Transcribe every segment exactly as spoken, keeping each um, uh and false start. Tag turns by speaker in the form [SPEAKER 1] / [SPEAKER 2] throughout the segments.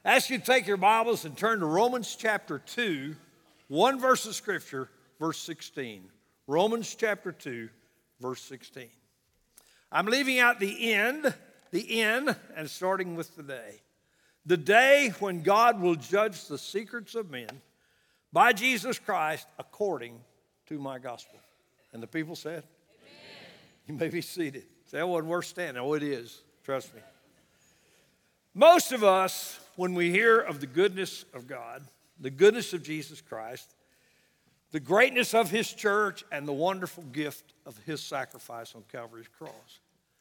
[SPEAKER 1] I ask you to take your Bibles and turn to Romans chapter two, one verse of Scripture, verse sixteen. Romans chapter two, verse sixteen. I'm leaving out the end, the end, and starting with the day. The day when God will judge the secrets of men by Jesus Christ according to my gospel. And the people said, amen. You may be seated. Say, that wasn't worth standing. Oh, it is. Trust me. Most of us, when we hear of the goodness of God, the goodness of Jesus Christ, the greatness of his church, and the wonderful gift of his sacrifice on Calvary's cross,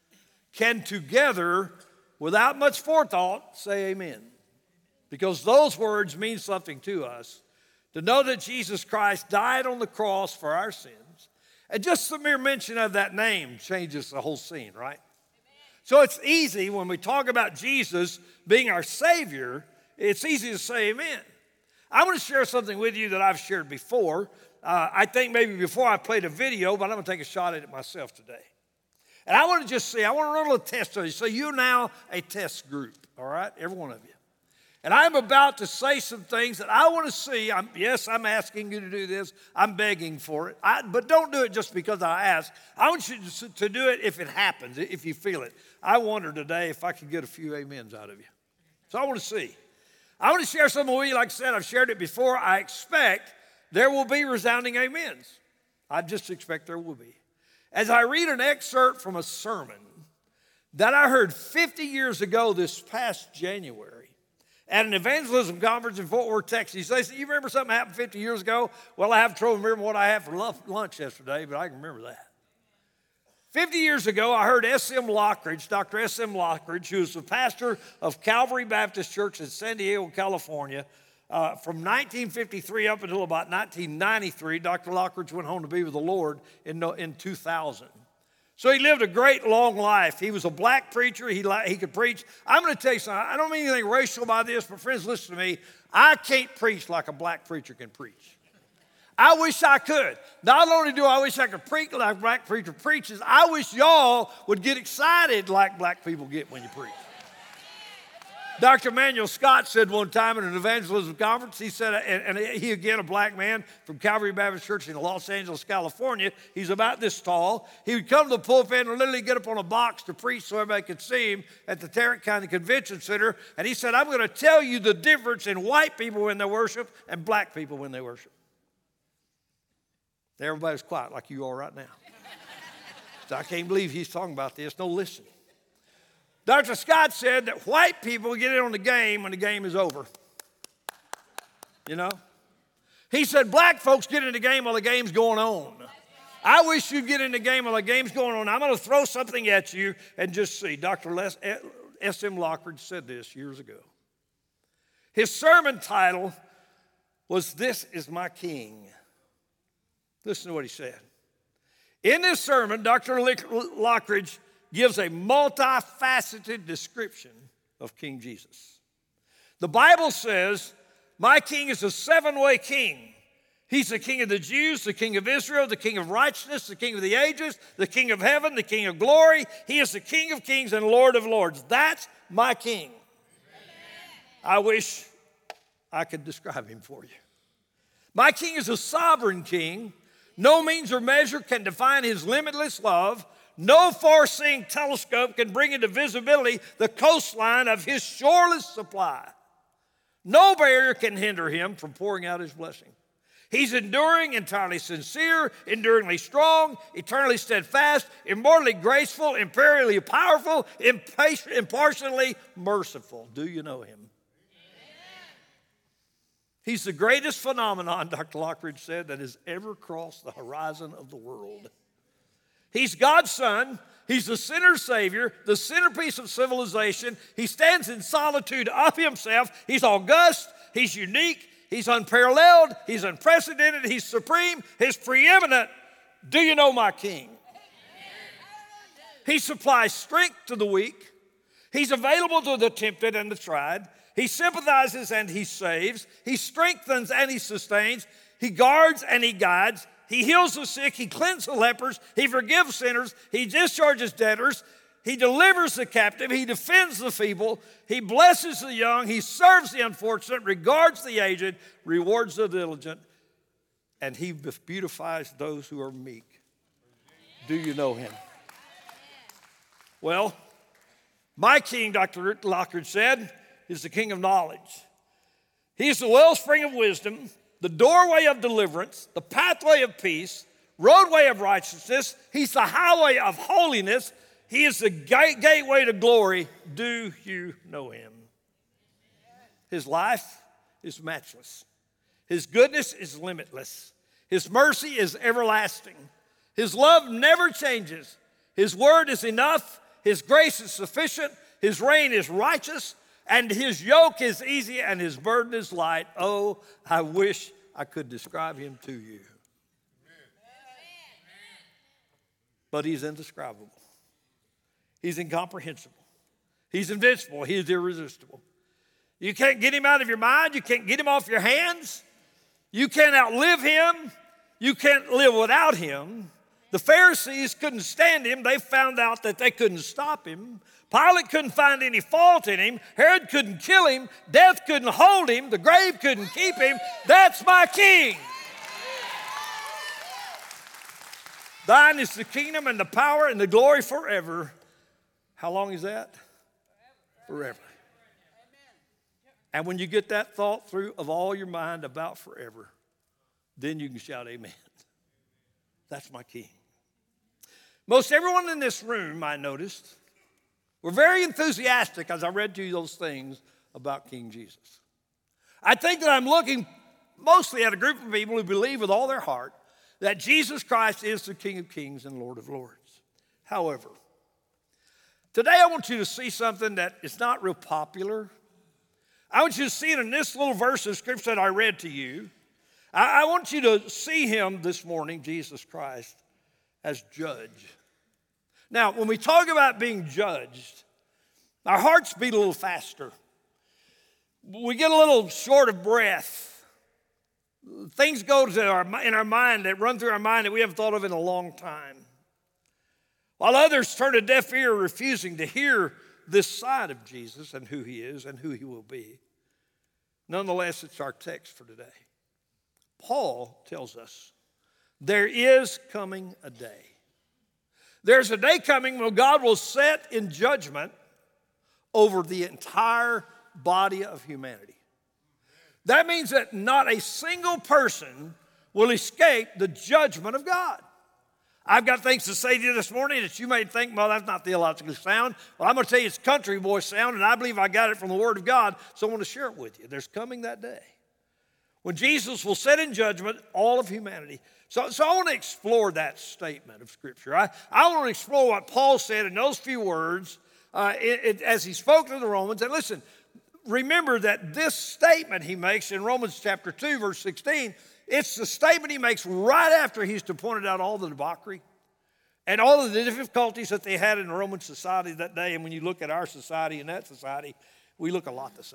[SPEAKER 1] can together, without much forethought, say amen. Because those words mean something to us. To know that Jesus Christ died on the cross for our sins. And just the mere mention of that name changes the whole scene, right? So it's easy when we talk about Jesus being our Savior, it's easy to say amen. I want to share something with you that I've shared before. Uh, I think maybe before I played a video, but I'm going to take a shot at it myself today. And I want to just see, I want to run a little test on you. So you're now a test group, all right? Every one of you. And I'm about to say some things that I want to see. I'm, yes, I'm asking you to do this. I'm begging for it. I, but don't do it just because I ask. I want you to, to do it if it happens, if you feel it. I wonder today if I can get a few amens out of you. So I want to see. I want to share something with you. Like I said, I've shared it before. I expect there will be resounding amens. I just expect there will be. As I read an excerpt from a sermon that I heard fifty years ago this past January, at an evangelism conference in Fort Worth, Texas. He says, you remember something happened fifty years ago? Well, I have trouble remembering what I had for lunch yesterday, but I can remember that. fifty years ago, I heard S M Lockridge, Doctor S M Lockridge, who was the pastor of Calvary Baptist Church in San Diego, California, uh, from nineteen fifty-three up until about nineteen ninety-three. Doctor Lockridge went home to be with the Lord in, in two thousand. So he lived a great long life. He was a black preacher. He, he could preach. I'm going to tell you something. I don't mean anything racial by this, but friends, listen to me. I can't preach like a black preacher can preach. I wish I could. Not only do I wish I could preach like a black preacher preaches, I wish y'all would get excited like black people get when you preach. Doctor Emanuel Scott said one time at an evangelism conference, he said, and, and he again, a black man from Calvary Baptist Church in Los Angeles, California, he's about this tall. He would come to the pulpit and literally get up on a box to preach so everybody could see him at the Tarrant County Convention Center. And he said, I'm going to tell you the difference in white people when they worship and black people when they worship. Everybody's quiet like you are right now. So I can't believe he's talking about this. No, listen. Doctor Scott said that white people get in on the game when the game is over. You know? He said black folks get in the game while the game's going on. I wish you'd get in the game while the game's going on. I'm going to throw something at you and just see. Doctor S M Lockridge said this years ago. His sermon title was, This is My King. Listen to what he said. In this sermon, Doctor Lockridge gives a multifaceted description of King Jesus. The Bible says, my king is a seven-way king. He's the king of the Jews, the king of Israel, the king of righteousness, the king of the ages, the king of heaven, the king of glory. He is the king of kings and lord of lords. That's my king. I wish I could describe him for you. My king is a sovereign king. No means or measure can define his limitless love. No far-seeing telescope can bring into visibility the coastline of his shoreless supply. No barrier can hinder him from pouring out his blessing. He's enduring, entirely sincere, enduringly strong, eternally steadfast, immortally graceful, imperially powerful, impatient, impartially merciful. Do you know him? He's the greatest phenomenon, Doctor Lockridge said, that has ever crossed the horizon of the world. He's God's son. He's the sinner's savior, the centerpiece of civilization. He stands in solitude of himself. He's august. He's unique. He's unparalleled. He's unprecedented. He's supreme. He's preeminent. Do you know my king? He supplies strength to the weak. He's available to the tempted and the tried. He sympathizes and he saves. He strengthens and he sustains. He guards and he guides. He heals the sick. He cleanses the lepers. He forgives sinners. He discharges debtors. He delivers the captive. He defends the feeble. He blesses the young. He serves the unfortunate, regards the aged, rewards the diligent, and he beautifies those who are meek. Do you know him? Well, my king, Doctor Lockridge said, is the king of knowledge. He's the wellspring of wisdom, the doorway of deliverance, the pathway of peace, roadway of righteousness. He's the highway of holiness. He is the gate, gateway to glory. Do you know him? His life is matchless. His goodness is limitless. His mercy is everlasting. His love never changes. His word is enough. His grace is sufficient. His reign is righteous. And his yoke is easy and his burden is light. Oh, I wish I could describe him to you. But he's indescribable. He's incomprehensible. He's invincible. He's irresistible. You can't get him out of your mind. You can't get him off your hands. You can't outlive him. You can't live without him. The Pharisees couldn't stand him. They found out that they couldn't stop him. Pilate couldn't find any fault in him. Herod couldn't kill him. Death couldn't hold him. The grave couldn't keep him. That's my king. Thine is the kingdom and the power and the glory forever. How long is that? Forever. And when you get that thought through of all your mind about forever, then you can shout amen. That's my king. Most everyone in this room, I noticed, were very enthusiastic as I read to you those things about King Jesus. I think that I'm looking mostly at a group of people who believe with all their heart that Jesus Christ is the King of Kings and Lord of Lords. However, today I want you to see something that is not real popular. I want you to see it in this little verse of scripture that I read to you. I, I want you to see him this morning, Jesus Christ, as judge. Now, when we talk about being judged, our hearts beat a little faster. We get a little short of breath. Things go to our, in our mind that run through our mind that we haven't thought of in a long time. While others turn a deaf ear, refusing to hear this side of Jesus and who he is and who he will be. Nonetheless, it's our text for today. Paul tells us there is coming a day. There's a day coming when God will set in judgment over the entire body of humanity. That means that not a single person will escape the judgment of God. I've got things to say to you this morning that you may think, well, that's not theologically sound. Well, I'm going to tell you it's country boy sound, and I believe I got it from the Word of God, so I want to share it with you. There's coming that day when Jesus will set in judgment all of humanity. So, so I want to explore that statement of Scripture. I, I want to explore what Paul said in those few words uh, it, it, as he spoke to the Romans. And listen, remember that this statement he makes in Romans chapter two, verse sixteen, it's the statement he makes right after he's pointed out all the debauchery and all of the difficulties that they had in the Roman society that day. And when you look at our society and that society, we look a lot the same.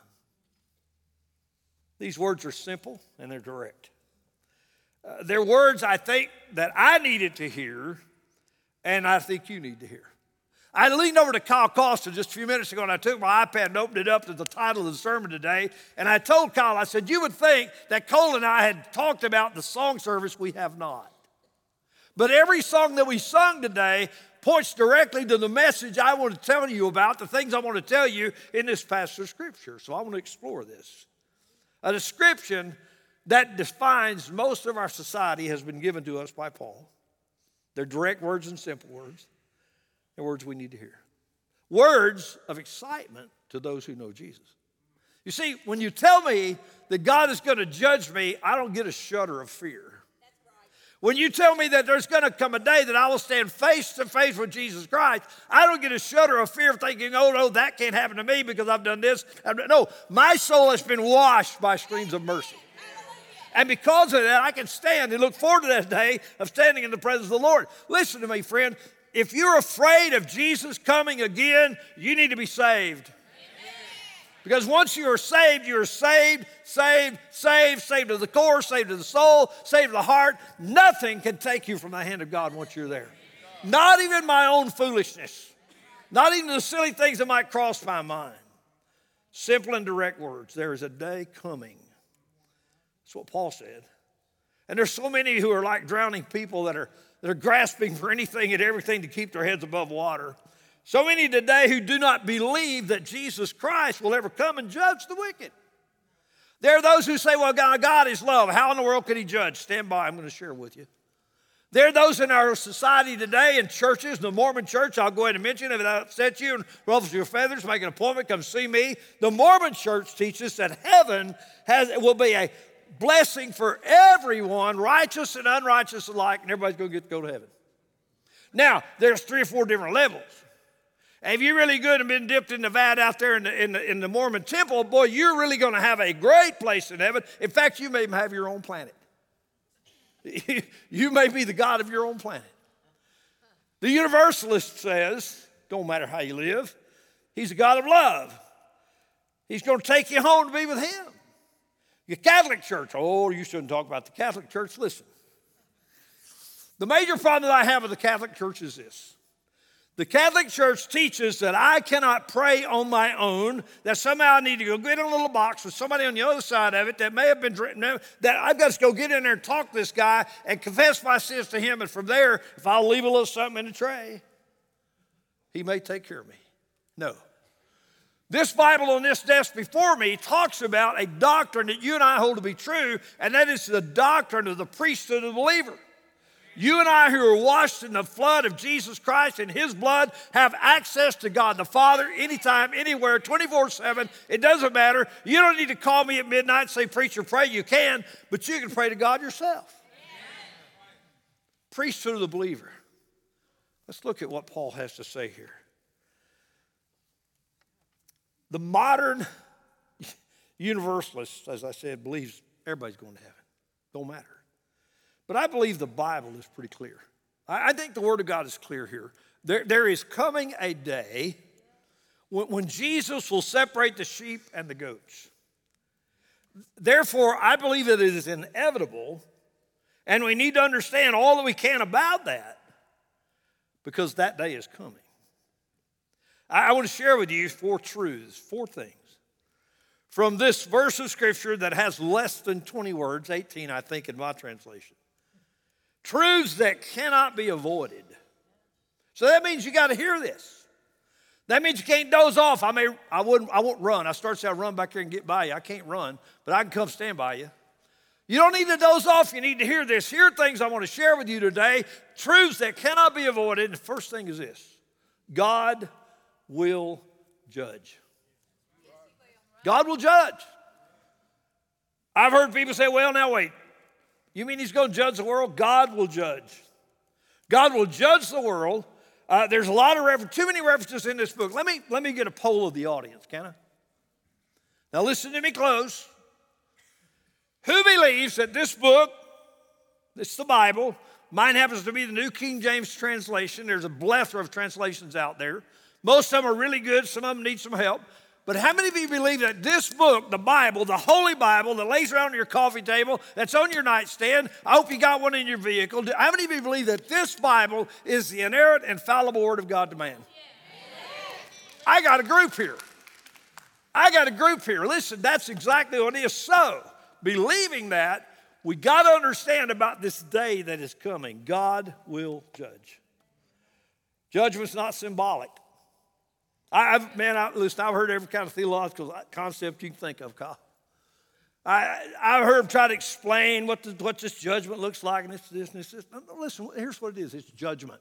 [SPEAKER 1] These words are simple and they're direct. Uh, they're words I think that I needed to hear and I think you need to hear. I leaned over to Kyle Costa just a few minutes ago and I took my iPad and opened it up to the title of the sermon today. And I told Kyle, I said, you would think that Cole and I had talked about the song service. We have not. But every song that we sung today points directly to the message I want to tell you about, the things I want to tell you in this passage of Scripture. So I want to explore this. A description that defines most of our society has been given to us by Paul. They're direct words and simple words. They're words we need to hear. Words of excitement to those who know Jesus. You see, when you tell me that God is going to judge me, I don't get a shudder of fear. When you tell me that there's going to come a day that I will stand face to face with Jesus Christ, I don't get a shudder of fear thinking, oh, no, that can't happen to me because I've done this. No, my soul has been washed by streams of mercy. And because of that, I can stand and look forward to that day of standing in the presence of the Lord. Listen to me, friend. If you're afraid of Jesus coming again, you need to be saved. Because once you are saved, you are saved, saved, saved, saved to the core, saved to the soul, saved to the heart. Nothing can take you from the hand of God once you're there. Not even my own foolishness. Not even the silly things that might cross my mind. Simple and direct words. There is a day coming. That's what Paul said. And there's so many who are like drowning people that are, that are grasping for anything and everything to keep their heads above water. So many today who do not believe that Jesus Christ will ever come and judge the wicked. There are those who say, well, God, God is love. How in the world could he judge? Stand by, I'm going to share with you. There are those in our society today in churches, the Mormon church, I'll go ahead and mention it if that upsets you and ruffles your feathers, make an appointment, come see me. The Mormon church teaches that heaven has will be a blessing for everyone, righteous and unrighteous alike, and everybody's going to get to go to heaven. Now, there's three or four different levels. And if you're really good and been dipped in the vat out there in the, in the, in the Mormon temple, boy, you're really going to have a great place in heaven. In fact, you may even have your own planet. You may be the God of your own planet. The Universalist says, don't matter how you live, he's a God of love. He's going to take you home to be with him. Your Catholic Church, oh, you shouldn't talk about the Catholic Church. Listen, the major problem that I have with the Catholic Church is this. The Catholic Church teaches that I cannot pray on my own, that somehow I need to go get in a little box with somebody on the other side of it that may have been, that I've got to go get in there and talk to this guy and confess my sins to him, and from there, if I'll leave a little something in the tray, he may take care of me. No. This Bible on this desk before me talks about a doctrine that you and I hold to be true, and that is the doctrine of the priesthood of the believer. You and I who are washed in the flood of Jesus Christ and his blood have access to God the Father anytime, anywhere, twenty-four seven. It doesn't matter. You don't need to call me at midnight and say, preacher, pray. You can, but you can pray to God yourself. Amen. Priesthood of the believer. Let's look at what Paul has to say here. The modern universalist, as I said, believes everybody's going to heaven. Don't matter. But I believe the Bible is pretty clear. I think the Word of God is clear here. There, there is coming a day when, when Jesus will separate the sheep and the goats. Therefore, I believe that it is inevitable, and we need to understand all that we can about that, because that day is coming. I, I want to share with you four truths, four things, from this verse of Scripture that has less than twenty words, eighteen, I think, in my translation. Truths that cannot be avoided. So that means you got to hear this. That means you can't doze off. I may, I wouldn't, I won't run. I start to say I run back here and get by you. I can't run, but I can come stand by you. You don't need to doze off. You need to hear this. Here are things I want to share with you today. Truths that cannot be avoided. The first thing is this: God will judge. God will judge. I've heard people say, well, now wait. You mean he's going to judge the world? God will judge. God will judge the world. Uh, there's a lot of references, too many references in this book. Let me, let me get a poll of the audience, can I? Now listen to me close. Who believes that this book, it's the Bible, mine happens to be the New King James translation. There's a plethora of translations out there. Most of them are really good. Some of them need some help. But how many of you believe that this book, the Bible, the Holy Bible that lays around on your coffee table, that's on your nightstand, I hope you got one in your vehicle, how many of you believe that this Bible is the inerrant and fallible Word of God to man? I got a group here. I got a group here. Listen, that's exactly what it is. So, believing that, we got to understand about this day that is coming. God will judge. Judgment's not symbolic. I've, man, I, listen, I've heard every kind of theological concept you can think of, Kyle. I, I've heard them try to explain what, the, what this judgment looks like, and it's this and it's this. Listen, here's what it is. It's judgment.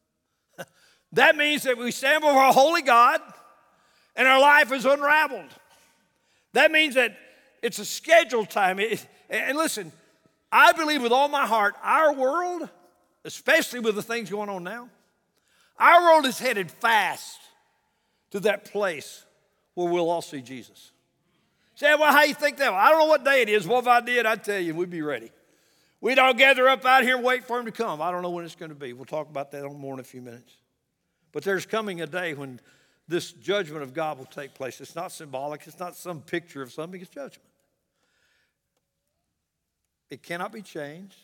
[SPEAKER 1] That means that we stand before a holy God, and our life is unraveled. That means that it's a scheduled time. It, and listen, I believe with all my heart, our world, especially with the things going on now, our world is headed fast to that place where we'll all see Jesus. Say, well, how you think that? Well, I don't know what day it is. Well, if I did, I'd tell you, we'd be ready. We'd all gather up out here and wait for him to come. I don't know when it's going to be. We'll talk about that on more in a few minutes. But there's coming a day when this judgment of God will take place. It's not symbolic. It's not some picture of something. It's judgment. It cannot be changed.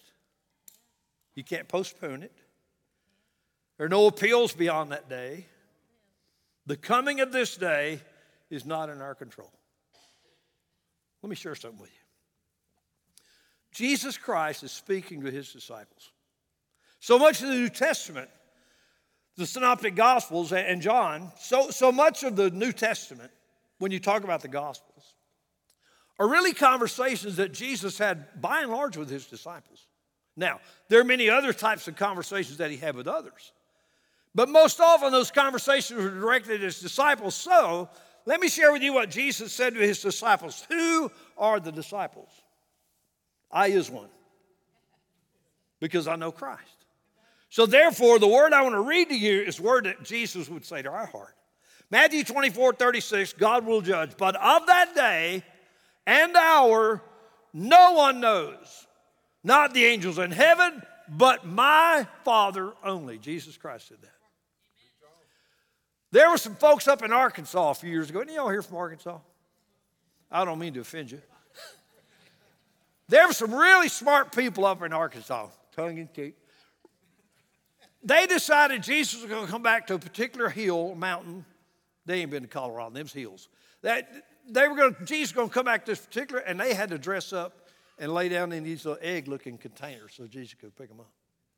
[SPEAKER 1] You can't postpone it. There are no appeals beyond that day. The coming of this day is not in our control. Let me share something with you. Jesus Christ is speaking to his disciples. So much of the New Testament, the Synoptic Gospels and John, so, so much of the New Testament, when you talk about the Gospels, are really conversations that Jesus had by and large with his disciples. Now, there are many other types of conversations that he had with others. But most often those conversations were directed at his disciples. So, let me share with you what Jesus said to his disciples. Who are the disciples? I is one. Because I know Christ. So therefore, the word I want to read to you is the word that Jesus would say to our heart. Matthew twenty-four, thirty-six, God will judge. But of that day and hour, no one knows. Not the angels in heaven, but my Father only. Jesus Christ said that. There were some folks up in Arkansas a few years ago. Any of y'all here from Arkansas? I don't mean to offend you. There were some really smart people up in Arkansas, tongue in cheek. They decided Jesus was going to come back to a particular hill, mountain. They ain't been to Colorado, them's hills. That they were going to, Jesus was going to come back to this particular, and they had to dress up and lay down in these little egg-looking containers so Jesus could pick them up.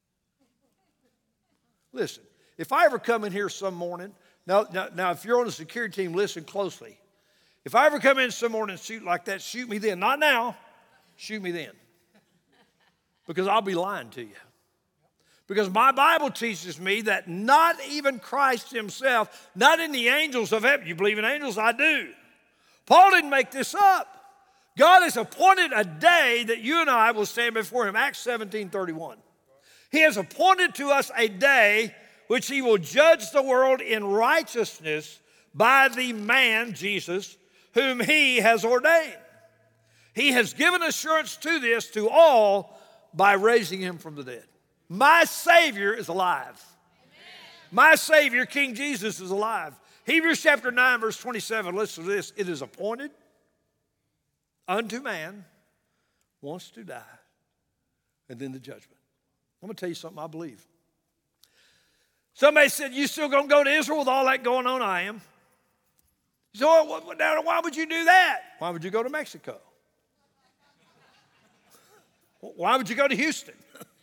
[SPEAKER 1] Listen, if I ever come in here some morning, now, now, now if you're on the security team, listen closely. If I ever come in some morning and shoot like that, shoot me then. Not now. Shoot me then. Because I'll be lying to you. Because my Bible teaches me that not even Christ himself, not in the angels of heaven. You believe in angels? I do. Paul didn't make this up. God has appointed a day that you and I will stand before him. Acts seventeen thirty-one. He has appointed to us a day which he will judge the world in righteousness by the man, Jesus, whom he has ordained. He has given assurance to this to all by raising him from the dead. My Savior is alive. Amen. My Savior, King Jesus, is alive. Hebrews chapter nine, verse twenty-seven, listen to this. It is appointed unto man once to die, and then the judgment. I'm going to tell you something I believe. Somebody said, you still going to go to Israel with all that going on? I am. So why would you do that? Why would you go to Mexico? Why would you go to Houston?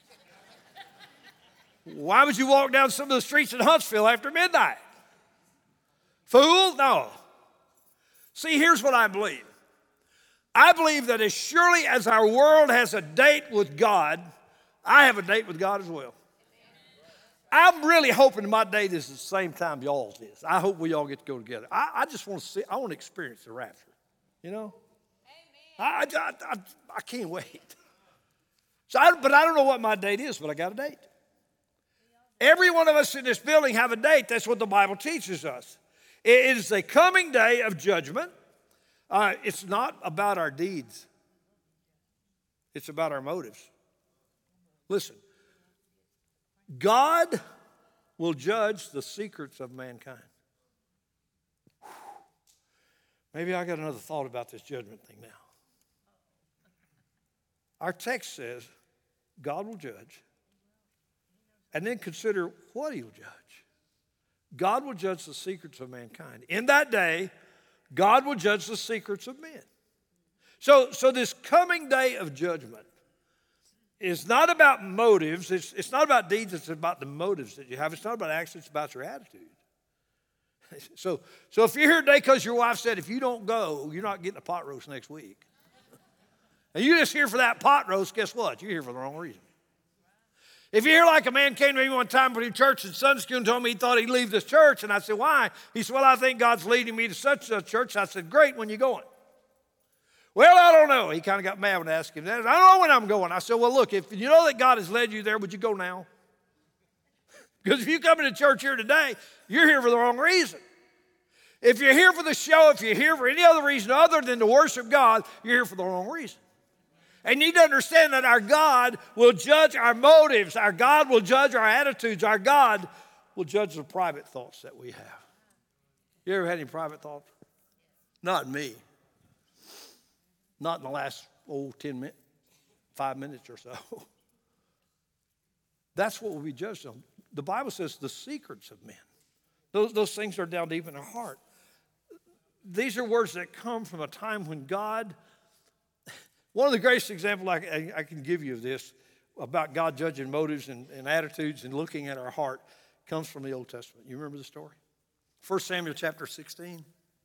[SPEAKER 1] Why would you walk down some of the streets in Huntsville after midnight? Fool? No. See, here's what I believe. I believe that as surely as our world has a date with God, I have a date with God as well. I'm really hoping my date is the same time y'all's is. I hope we all get to go together. I, I just want to see, I want to experience the rapture, you know? I, I, I, I can't wait. So I, but I don't know what my date is, but I got a date. Every one of us in this building have a date. That's what the Bible teaches us. It is a coming day of judgment. Uh, it's not about our deeds. It's about our motives. Listen, God will judge the secrets of mankind. Maybe I got another thought about this judgment thing now. Our text says God will judge, and then consider what he will judge. God will judge the secrets of mankind. In that day, God will judge the secrets of men. So, so this coming day of judgment is not about motives. It's, it's not about deeds. It's about the motives that you have. It's not about actions. It's about your attitude. So, so if you're here today because your wife said, if you don't go, you're not getting a pot roast next week. And you're just here for that pot roast, guess what? You're here for the wrong reason. If you're here like a man came to me one time from church in Sunday school and told me he thought he'd leave this church, and I said, why? He said, well, I think God's leading me to such a church. I said, great, when you going? Well, I don't know. He kind of got mad when I asked him that. I don't know when I'm going. I said, well, look, if you know that God has led you there, would you go now? Because if you come into church here today, you're here for the wrong reason. If you're here for the show, if you're here for any other reason other than to worship God, you're here for the wrong reason. And you need to understand that our God will judge our motives. Our God will judge our attitudes. Our God will judge the private thoughts that we have. You ever had any private thoughts? Not me. Not in the last, oh, ten minutes, five minutes or so. That's what will be judged on. The Bible says the secrets of men. Those, those things are down deep in our heart. These are words that come from a time when God, one of the greatest examples I, I, I can give you of this, about God judging motives and, and attitudes and looking at our heart, comes from the Old Testament. You remember the story? First Samuel chapter sixteen.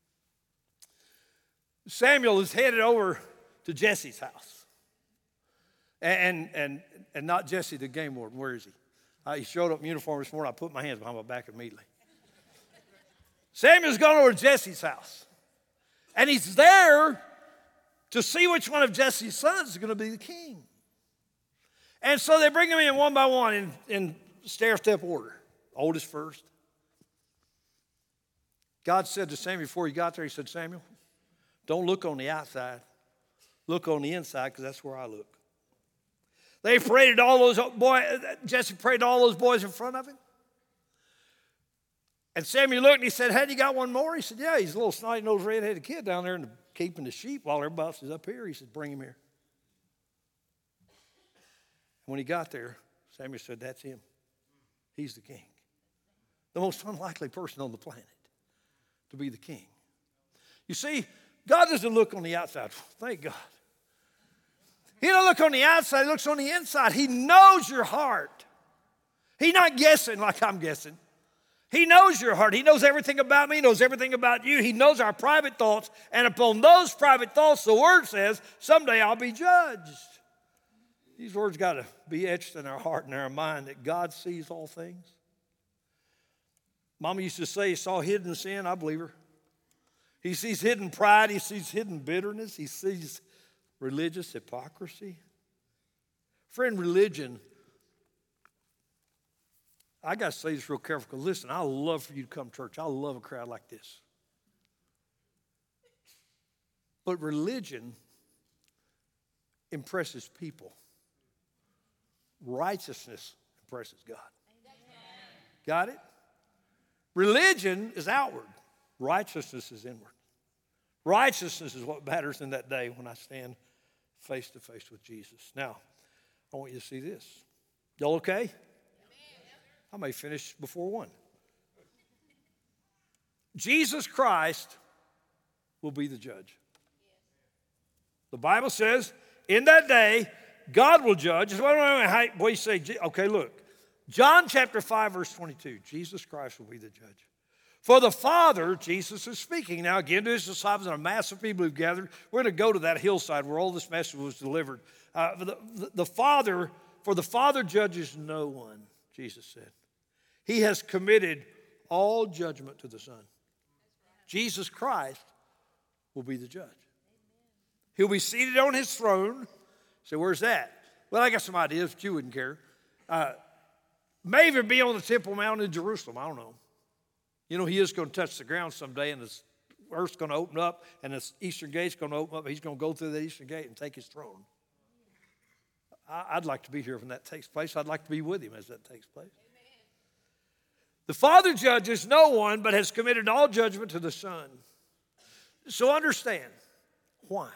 [SPEAKER 1] Samuel is headed over to Jesse's house. And, and, and not Jesse, the game warden. Where is he? Uh, he showed up in uniform this morning. I put my hands behind my back immediately. Samuel's gone over to Jesse's house. And he's there to see which one of Jesse's sons is going to be the king. And so they bring him in one by one in, in stair-step order. Oldest first. God said to Samuel before he got there, he said, Samuel, don't look on the outside. Look on the inside, because that's where I look. They paraded all those boys, Jesse paraded all those boys in front of him. And Samuel looked and he said, had you got one more? He said, yeah, he's a little snotty-nosed, red-headed kid down there and keeping the sheep while everybody else is up here. He said, bring him here. When he got there, Samuel said, that's him. He's the king. The most unlikely person on the planet to be the king. You see, God doesn't look on the outside. Thank God. He don't look on the outside. He looks on the inside. He knows your heart. He's not guessing like I'm guessing. He knows your heart. He knows everything about me. He knows everything about you. He knows our private thoughts. And upon those private thoughts, the Word says, someday I'll be judged. These words got to be etched in our heart and our mind that God sees all things. Mama used to say he saw hidden sin. I believe her. He sees hidden pride. He sees hidden bitterness. He sees religious hypocrisy. Friend, religion, I got to say this real careful because listen, I love for you to come to church. I love a crowd like this. But religion impresses people. Righteousness impresses God. Got it? Religion is outward. Righteousness is inward. Righteousness is what matters in that day when I stand face to face with Jesus. Now, I want you to see this. Y'all okay? I may finish before one. Jesus Christ will be the judge. The Bible says, in that day, God will judge. Boy, you say, okay, look. John chapter five, verse twenty-two. Jesus Christ will be the judge. For the Father, Jesus is speaking now again to his disciples and a mass of people who've gathered. We're going to go to that hillside where all this message was delivered. Uh, the, the, the Father, for the Father judges no one, Jesus said. He has committed all judgment to the Son. Jesus Christ will be the judge. He'll be seated on his throne. So where's that? Well, I got some ideas, but you wouldn't care. Uh, may even be on the Temple Mount in Jerusalem. I don't know. You know, he is going to touch the ground someday, and the earth's going to open up, and the eastern gate's going to open up. He's going to go through the eastern gate and take his throne. I, I'd like to be here when that takes place. I'd like to be with him as that takes place. Amen. The Father judges no one, but has committed all judgment to the Son. So understand why.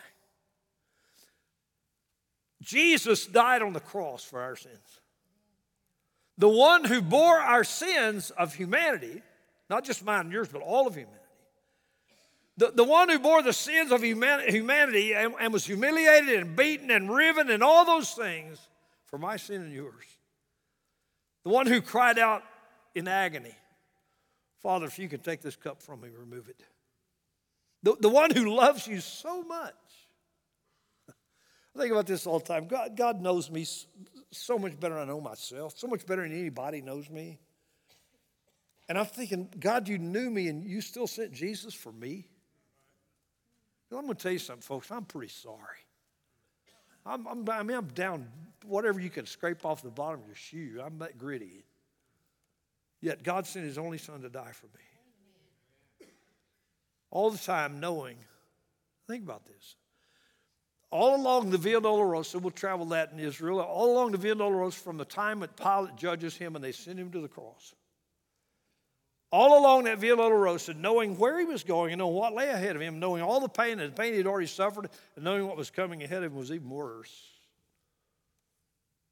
[SPEAKER 1] Jesus died on the cross for our sins. The one who bore our sins of humanity, not just mine and yours, but all of humanity. The, the one who bore the sins of humanity and, and was humiliated and beaten and riven and all those things for my sin and yours. The one who cried out in agony, Father, if you can take this cup from me, remove it. The, the one who loves you so much. I think about this all the time. God, God knows me so much better than I know myself, so much better than anybody knows me. And I'm thinking, God, you knew me and you still sent Jesus for me? Well, I'm going to tell you something, folks. I'm pretty sorry. I'm, I'm, I mean, I'm down whatever you can scrape off the bottom of your shoe. I'm that gritty. Yet God sent his only son to die for me. All the time knowing, think about this. All along the Via Dolorosa, we'll travel that in Israel, all along the Via Dolorosa from the time that Pilate judges him and they send him to the cross. All along that Via Dolorosa, knowing where he was going and knowing what lay ahead of him, knowing all the pain and the pain he'd already suffered, and knowing what was coming ahead of him was even worse.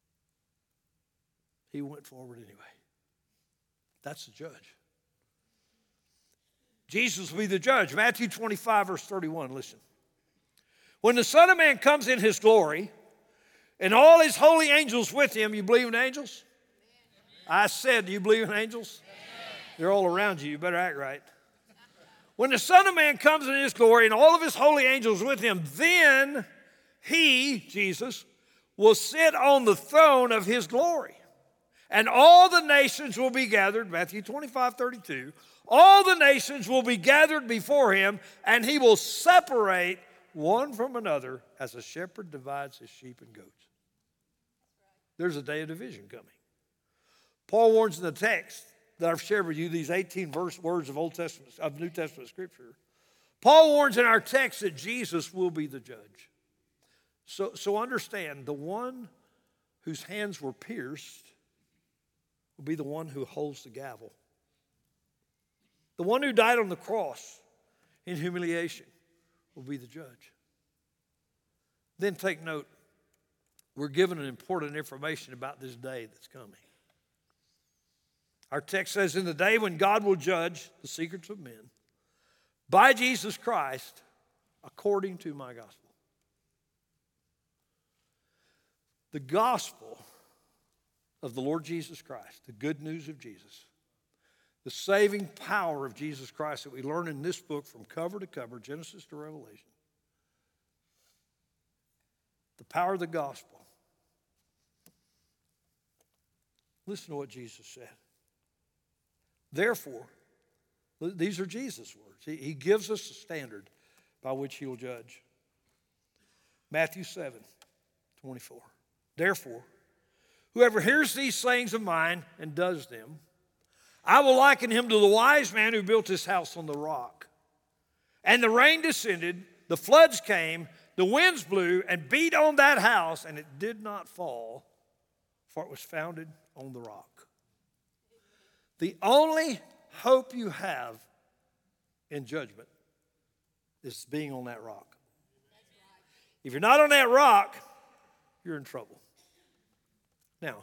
[SPEAKER 1] He went forward anyway. That's the judge. Jesus will be the judge. Matthew twenty-five, verse thirty-one, listen. When the Son of Man comes in his glory and all his holy angels with him, you believe in angels? I said, do you believe in angels? They're all around you. You better act right. When the Son of Man comes in his glory and all of his holy angels with him, then he, Jesus, will sit on the throne of his glory. And all the nations will be gathered, Matthew twenty-five, thirty-two. All the nations will be gathered before him, and he will separate one from another as a shepherd divides his sheep and goats. There's a day of division coming. Paul warns in the text that I've shared with you, these eighteen verse words of Old Testament, of New Testament Scripture. Paul warns in our text that Jesus will be the judge. So, so understand, the one whose hands were pierced will be the one who holds the gavel. The one who died on the cross in humiliation will be the judge. Then take note, we're given an important information about this day that's coming. Our text says, in the day when God will judge the secrets of men by Jesus Christ according to my gospel. The gospel of the Lord Jesus Christ, the good news of Jesus, the saving power of Jesus Christ that we learn in this book from cover to cover, Genesis to Revelation. The power of the gospel. Listen to what Jesus said. Therefore, these are Jesus' words. He, he gives us a standard by which he will judge. Matthew seven, twenty-four. Therefore, whoever hears these sayings of mine and does them, I will liken him to the wise man who built his house on the rock. And the rain descended, the floods came, the winds blew and beat on that house, and it did not fall, for it was founded on the rock. The only hope you have in judgment is being on that rock. If you're not on that rock, you're in trouble. Now,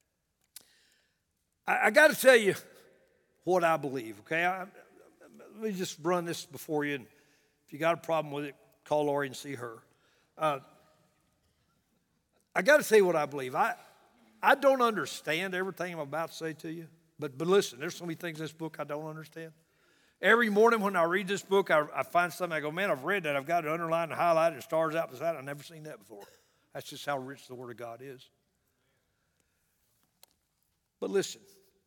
[SPEAKER 1] I, I got to tell you what I believe, okay? I, let me just run this before you, and if you got a problem with it, call Lori and see her. Uh, I got to tell you what I believe. I, I don't understand everything I'm about to say to you, but, but listen, there's so many things in this book I don't understand. Every morning when I read this book, I, I find something, I go, man, I've read that. I've got it underlined and highlighted and stars out beside it. I've never seen that before. That's just how rich the Word of God is. But listen,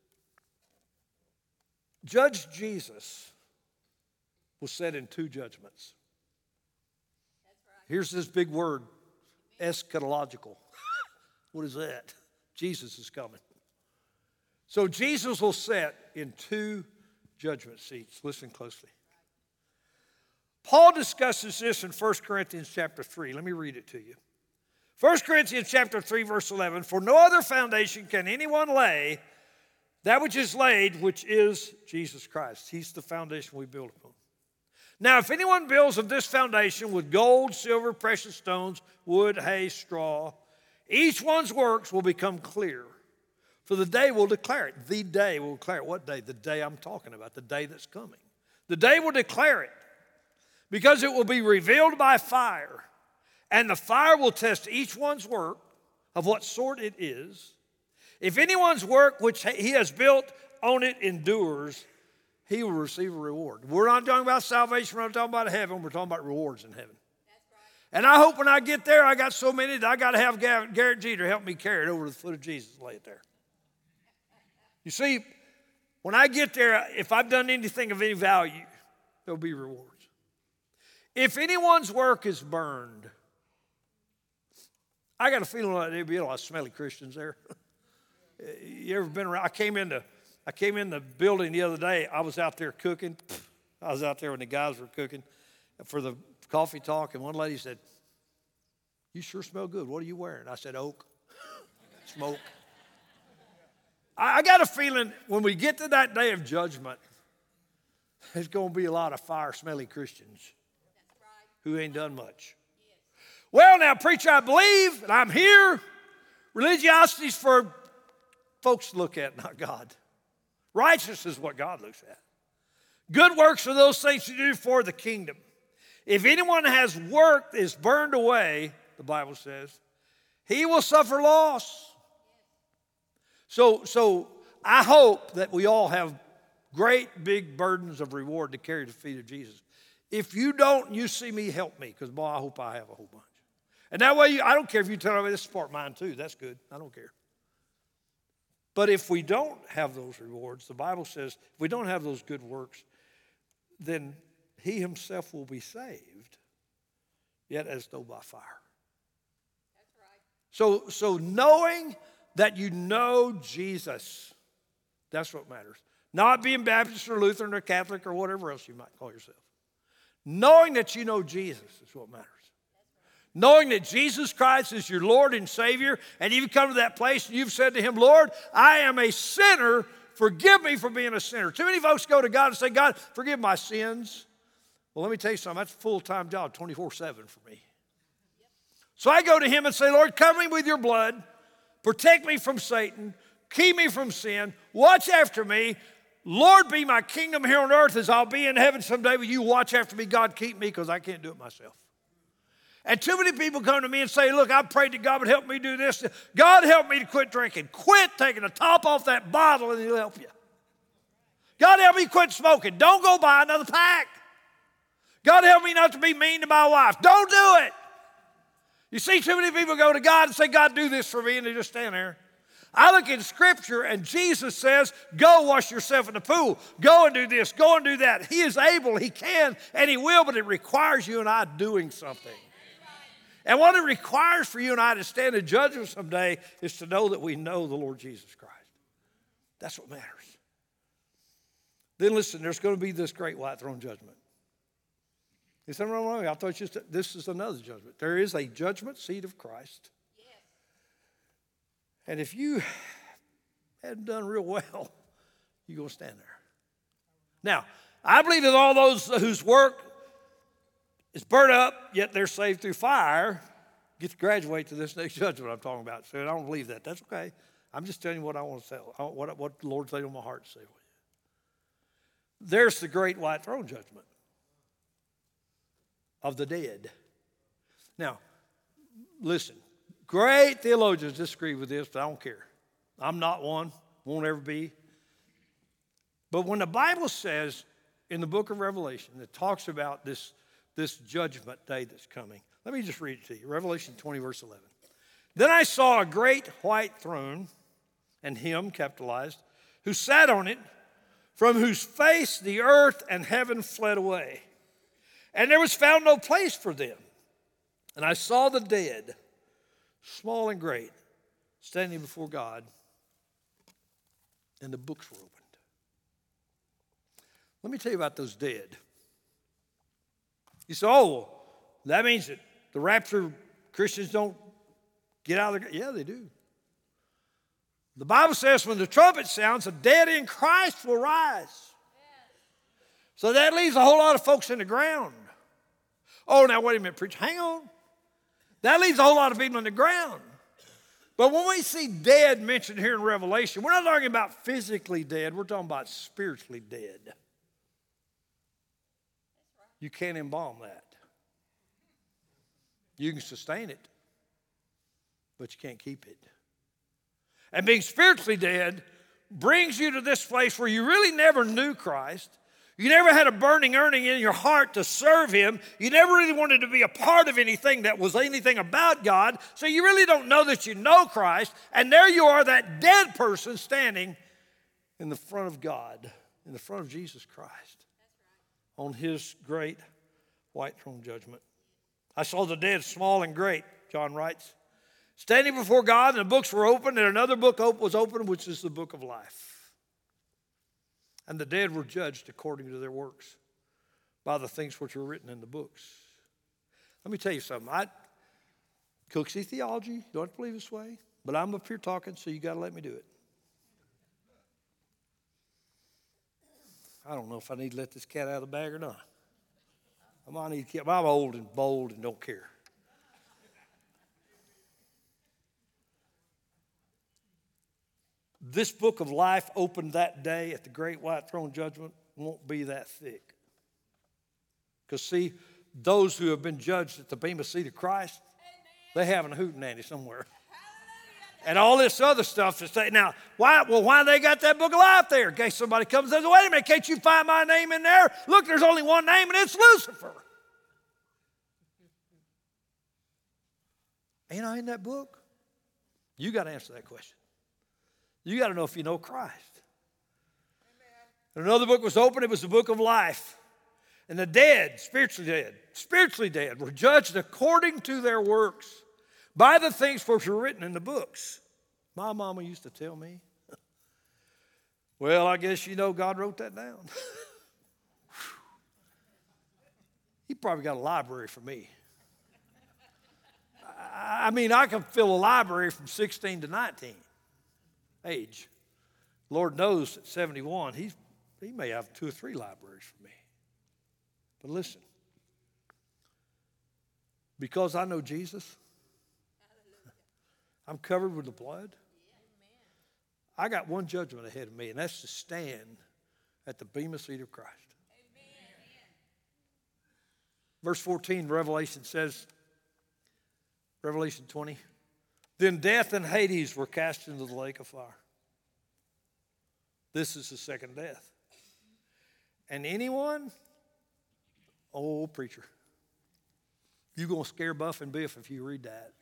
[SPEAKER 1] Judge Jesus was set in two judgments. Here's this big word, eschatological. What is that? Jesus is coming. So Jesus will sit in two judgment seats. Listen closely. Paul discusses this in First Corinthians chapter three. Let me read it to you. First Corinthians chapter three, verse eleven. For no other foundation can anyone lay that which is laid, which is Jesus Christ. He's the foundation we build upon. Now, if anyone builds of this foundation with gold, silver, precious stones, wood, hay, straw, each one's works will become clear. For the day will declare it. The day will declare it. What day? The day I'm talking about, the day that's coming. The day will declare it because it will be revealed by fire. And the fire will test each one's work of what sort it is. If anyone's work which he has built on it endures, he will receive a reward. We're not talking about salvation. We're not talking about heaven. We're talking about rewards in heaven. Right. And I hope when I get there, I got so many that I got to have Garrett Jeter help me carry it over to the foot of Jesus and lay it there. You see, when I get there, if I've done anything of any value, there'll be rewards. If anyone's work is burned, I got a feeling like there'll be a lot of smelly Christians there. You ever been around? I came into, I came in the building the other day. I was out there cooking. I was out there when the guys were cooking for the coffee talk, and one lady said, "You sure smell good. What are you wearing?" I said, "Oak, smoke." I got a feeling when we get to that day of judgment, there's going to be a lot of fire, smelly Christians who ain't done much. Well, now, preacher, I believe, and I'm here. Religiosity's for folks to look at, not God. Righteousness is what God looks at. Good works are those things you do for the kingdom. If anyone has work that is burned away, the Bible says, he will suffer loss. So, so I hope that we all have great big burdens of reward to carry to the feet of Jesus. If you don't, you see me, help me, because boy, I hope I have a whole bunch. And that way, you, I don't care if you tell me this is part of mine too. That's good. I don't care. But if we don't have those rewards, the Bible says, if we don't have those good works, then he himself will be saved, yet as though by fire.
[SPEAKER 2] That's right.
[SPEAKER 1] So, so knowing that you know Jesus, that's what matters. Not being Baptist or Lutheran or Catholic or whatever else you might call yourself. Knowing that you know Jesus is what matters. Knowing that Jesus Christ is your Lord and Savior, and you've come to that place and you've said to him, Lord, I am a sinner. Forgive me for being a sinner. Too many folks go to God and say, God, forgive my sins. Well, let me tell you something. That's a full-time job, twenty-four seven for me. So I go to him and say, Lord, cover me with your blood. Protect me from Satan. Keep me from sin. Watch after me. Lord, be my kingdom here on earth as I'll be in heaven someday. But you watch after me. God, keep me because I can't do it myself. And too many people come to me and say, look, I prayed that God would help me do this. God, help me to quit drinking. Quit taking the top off that bottle and he'll help you. God, help me quit smoking. Don't go buy another pack. God, help me not to be mean to my wife. Don't do it. You see, too many people go to God and say, God, do this for me, and they just stand there. I look in Scripture, and Jesus says, go wash yourself in the pool. Go and do this. Go and do that. He is able. He can, and he will, but it requires you and I doing something. And what it requires for you and I to stand in judgment someday is to know that we know the Lord Jesus Christ. That's what matters. Then listen, there's going to be this great white throne judgment. Is something wrong with me? I thought just this is another judgment. There is a judgment seat of Christ.
[SPEAKER 2] Yes.
[SPEAKER 1] And if you hadn't done real well, you're going to stand there. Now, I believe that all those whose work is burnt up, yet they're saved through fire, get to graduate to this next judgment I'm talking about. So I don't believe that. That's okay. I'm just telling you what I want to say, what, what the Lord's laid on my heart to say with you. There's the great white throne judgment of the dead. Now, listen, great theologians disagree with this, but I don't care. I'm not one, won't ever be. But when the Bible says in the book of Revelation, it talks about this, this judgment day that's coming. Let me just read it to you. Revelation twenty, verse eleven. Then I saw a great white throne, and him, capitalized, who sat on it, from whose face the earth and heaven fled away. And there was found no place for them. And I saw the dead, small and great, standing before God, and the books were opened. Let me tell you about those dead. You say, oh, that means that the rapture Christians don't get out of the... Yeah, they do. The Bible says when the trumpet sounds, the dead in Christ will rise. So that leaves a whole lot of folks in the ground. Oh, now wait a minute, preacher, hang on. That leaves a whole lot of people in the ground. But when we see dead mentioned here in Revelation, we're not talking about physically dead, we're talking about spiritually dead. You can't embalm that. You can sustain it, but you can't keep it. And being spiritually dead brings you to this place where you really never knew Christ. You never had a burning yearning in your heart to serve him. You never really wanted to be a part of anything that was anything about God. So you really don't know that you know Christ. And there you are, that dead person standing in the front of God, in the front of Jesus Christ. That's right. On his great white throne judgment. I saw the dead, small and great, John writes, standing before God, and the books were opened, and another book was opened, which is the book of life. And the dead were judged according to their works by the things which were written in the books. Let me tell you something. I, Cooksey theology, you don't have to believe this way, but I'm up here talking, so you got to let me do it. I don't know if I need to let this cat out of the bag or not. I might need to keep, I'm old and bold and don't care. This book of life opened that day at the great white throne judgment won't be that thick. Because see, those who have been judged at the Bema seat of Christ, they having a hootenanny somewhere. And all this other stuff is saying, now, why, well, why they got that book of life there? In case somebody comes and says, wait a minute, can't you find my name in there? Look, there's only one name, and it's Lucifer. Ain't I in that book? You got to answer that question. You got to know if you know Christ. And another book was opened. It was the book of life. And the dead, spiritually dead, spiritually dead, were judged according to their works by the things which were written in the books. My mama used to tell me, well, I guess you know God wrote that down. He probably got a library for me. I mean, I can fill a library from sixteen to nineteen age. Lord knows at seventy-one, he's, he may have two or three libraries for me. But listen, because I know Jesus, I'm covered with the blood. I got one judgment ahead of me, and that's to stand at the Bema seat of Christ. Amen. Verse fourteen, Revelation says, Revelation twenty, then death and Hades were cast into the lake of fire. This is the second death. And anyone, oh, preacher, you're going to scare Buff and Biff if you read that.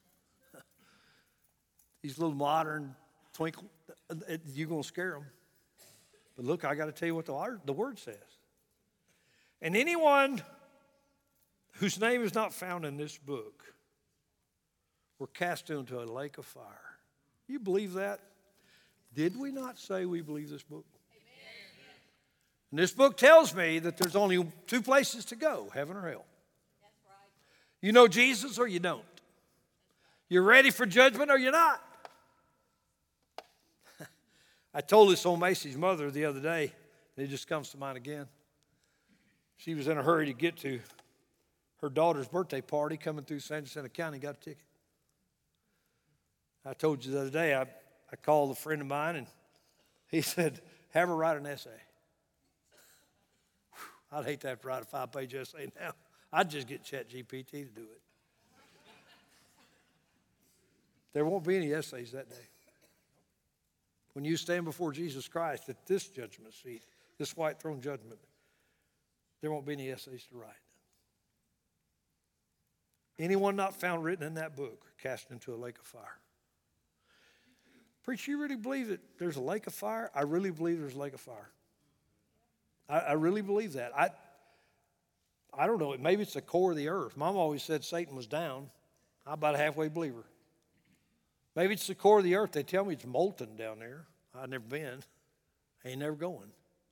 [SPEAKER 1] These little modern twinkle, you're going to scare them. But look, I got to tell you what the, the word says. And anyone whose name is not found in this book were cast into a lake of fire. You believe that? Did we not say we believe this book? Amen. And this book tells me that there's only two places to go, heaven or hell. That's right. You know Jesus or you don't. You're ready for judgment or you're not. I told this old Macy's mother the other day, and it just comes to mind again. She was in a hurry to get to her daughter's birthday party coming through San Jacinto County and got a ticket. I told you the other day, I, I called a friend of mine, and he said, have her write an essay. Whew, I'd hate to have to write a five-page essay now. I'd just get Chat G P T to do it. There won't be any essays that day. When you stand before Jesus Christ at this judgment seat, this white throne judgment, there won't be any essays to write. Anyone not found written in that book cast into a lake of fire. Preacher, you really believe that there's a lake of fire? I really believe there's a lake of fire. I, I really believe that. I, I don't know. Maybe it's the core of the earth. Mom always said Satan was down. I'm about a halfway believer. Maybe it's the core of the earth. They tell me it's molten down there. I've never been. I ain't never going.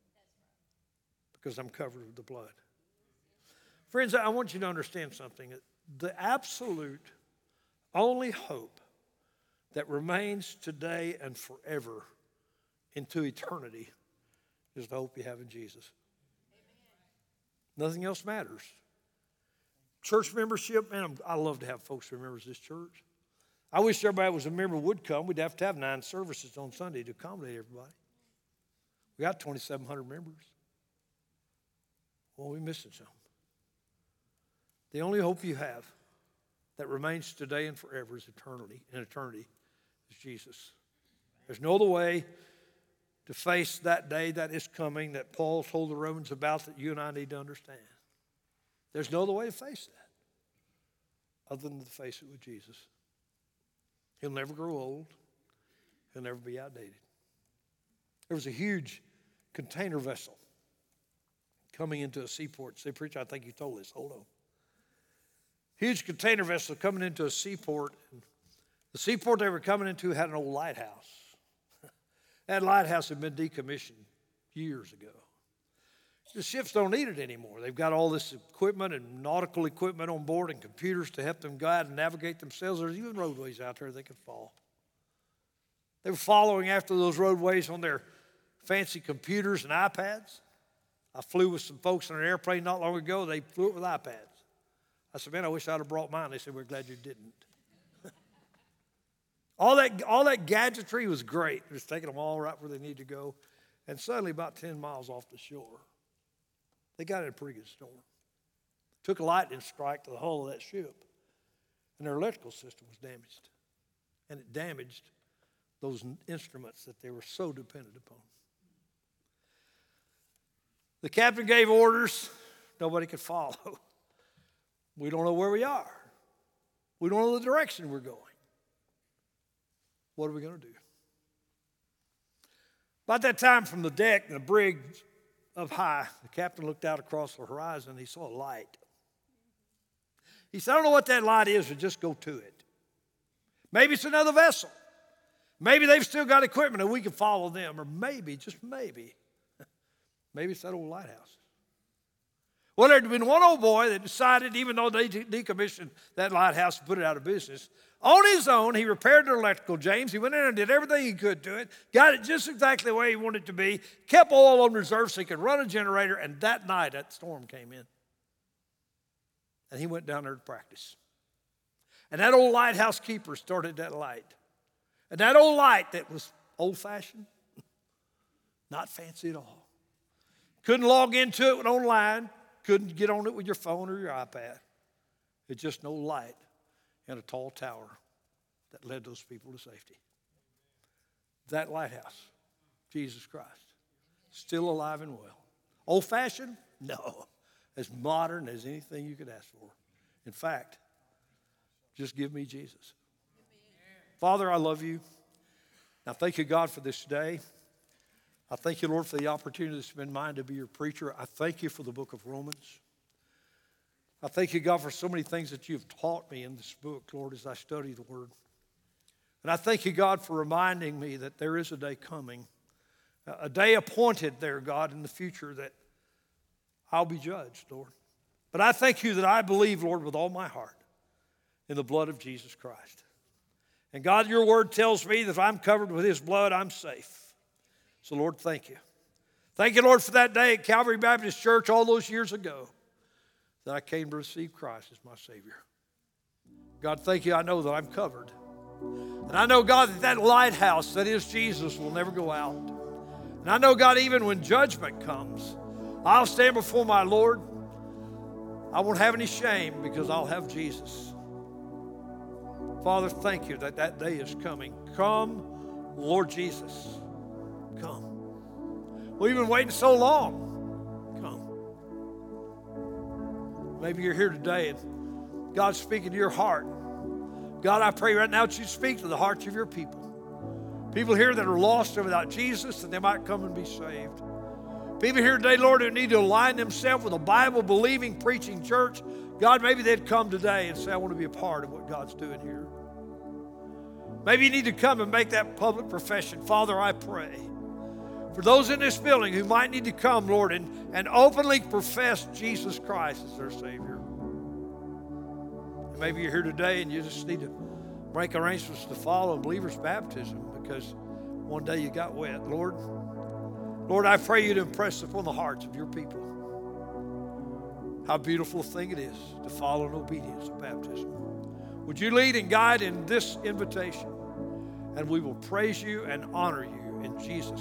[SPEAKER 1] Because I'm covered with the blood. Friends, I want you to understand something. The absolute only hope that remains today and forever into eternity is the hope you have in Jesus. Amen. Nothing else matters. Church membership, man, I love to have folks who remember this church. I wish everybody was a member would come. We'd have to have nine services on Sunday to accommodate everybody. We got twenty-seven hundred members. Well, we're missing some. The only hope you have that remains today and forever is eternity. In eternity is Jesus. There's no other way to face that day that is coming that Paul told the Romans about that you and I need to understand. There's no other way to face that other than to face it with Jesus. He'll never grow old. He'll never be outdated. There was a huge container vessel coming into a seaport. Say, preacher, I think you told this. Hold on. Huge container vessel coming into a seaport. The seaport they were coming into had an old lighthouse. That lighthouse had been decommissioned years ago. The ships don't need it anymore. They've got all this equipment and nautical equipment on board and computers to help them guide and navigate themselves. There's even roadways out there they could follow. They were following after those roadways on their fancy computers and iPads. I flew with some folks on an airplane not long ago. They flew it with iPads. I said, man, I wish I'd have brought mine. They said, we're glad you didn't. all that all that gadgetry was great. It was taking them all right where they need to go. And suddenly, about ten miles off the shore, they got in a pretty good storm. Took a lightning strike to the hull of that ship, and their electrical system was damaged. And it damaged those instruments that they were so dependent upon. The captain gave orders. Nobody could follow. We don't know where we are. We don't know the direction we're going. What are we going to do? About that time, from the deck and the brig up high, the captain looked out across the horizon and he saw a light. He said, I don't know what that light is, but just go to it. Maybe it's another vessel. Maybe they've still got equipment and we can follow them. Or maybe, just maybe, maybe it's that old lighthouse. Well, there'd been one old boy that decided, even though they decommissioned that lighthouse and put it out of business, on his own, he repaired the electrical, James. He went in and did everything he could to it, got it just exactly the way he wanted it to be, kept oil on reserve so he could run a generator, and that night that storm came in. And he went down there to practice. And that old lighthouse keeper started that light. And that old light that was old-fashioned, not fancy at all. Couldn't log into it online. Couldn't get on it with your phone or your iPad. It's just an old light in a tall tower that led those people to safety. That lighthouse, Jesus Christ, still alive and well. Old-fashioned? No. As modern as anything you could ask for. In fact, just give me Jesus. Father, I love you. Now, thank you, God, for this day. I thank you, Lord, for the opportunity that's been mine to be your preacher. I thank you for the book of Romans. I thank you, God, for so many things that you've taught me in this book, Lord, as I study the word. And I thank you, God, for reminding me that there is a day coming, a day appointed there, God, in the future that I'll be judged, Lord. But I thank you that I believe, Lord, with all my heart in the blood of Jesus Christ. And God, your word tells me that if I'm covered with his blood, I'm safe. So, Lord, thank you. Thank you, Lord, for that day at Calvary Baptist Church all those years ago that I came to receive Christ as my Savior. God, thank you. I know that I'm covered. And I know, God, that that lighthouse that is Jesus will never go out. And I know, God, even when judgment comes, I'll stand before my Lord. I won't have any shame because I'll have Jesus. Father, thank you that that day is coming. Come, Lord Jesus. Come. We've been waiting so long. Come. Maybe you're here today and God's speaking to your heart. God, I pray right now that you speak to the hearts of your people. People here that are lost and without Jesus, and they might come and be saved. People here today, Lord, who need to align themselves with a Bible-believing, preaching church. God, maybe they'd come today and say, I want to be a part of what God's doing here. Maybe you need to come and make that public profession. Father, I pray for those in this building who might need to come, Lord, and, and openly profess Jesus Christ as their Savior. And maybe you're here today and you just need to make arrangements to follow believer's baptism because one day you got wet. Lord, Lord, I pray you to impress upon the hearts of your people how beautiful a thing it is to follow in obedience of baptism. Would you lead and guide in this invitation? And we will praise you and honor you in Jesus'